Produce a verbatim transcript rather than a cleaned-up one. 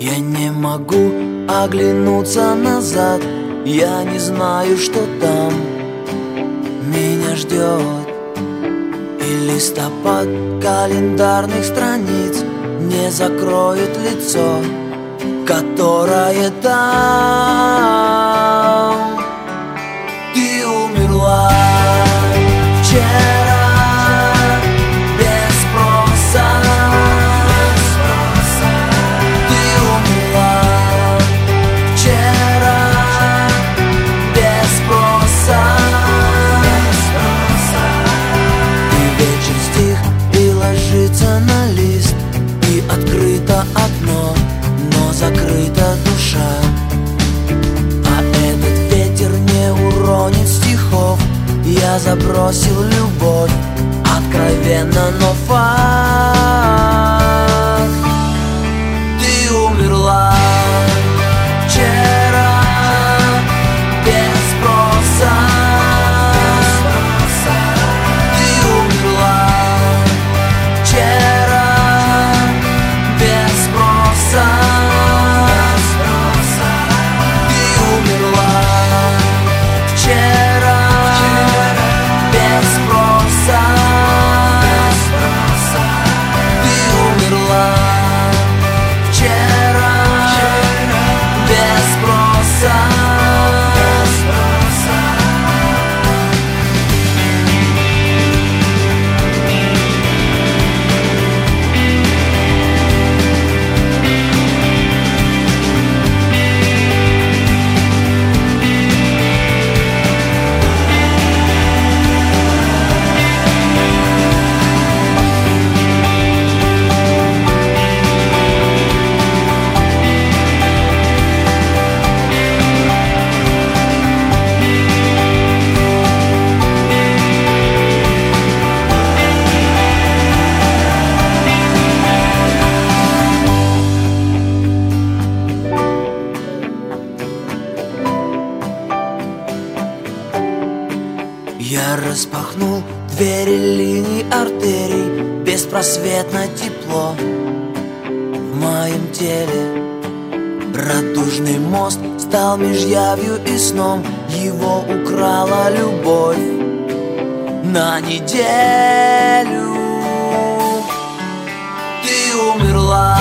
Я не могу оглянуться назад, я не знаю, что там меня ждет. И листопад календарных страниц не закроет лицо, которое там. Ты умерла вчера без спроса. Ты умерла вчера без спроса. И вечер стих, и ложится на лист, и открыто окно, но закрыта душа. А этот ветер не уронит стихов. Я забросил любовь откровенно, но факт. Ты умерла вчера без спроса. Ты умерла вчера без спроса. Ты умерла вчера без спроса. Ты умерла вчера без спроса. Я распахнул двери линий артерий, беспросветно тепло в моем теле. Радужный мост стал меж явью и сном, его украла любовь на неделю. Ты умерла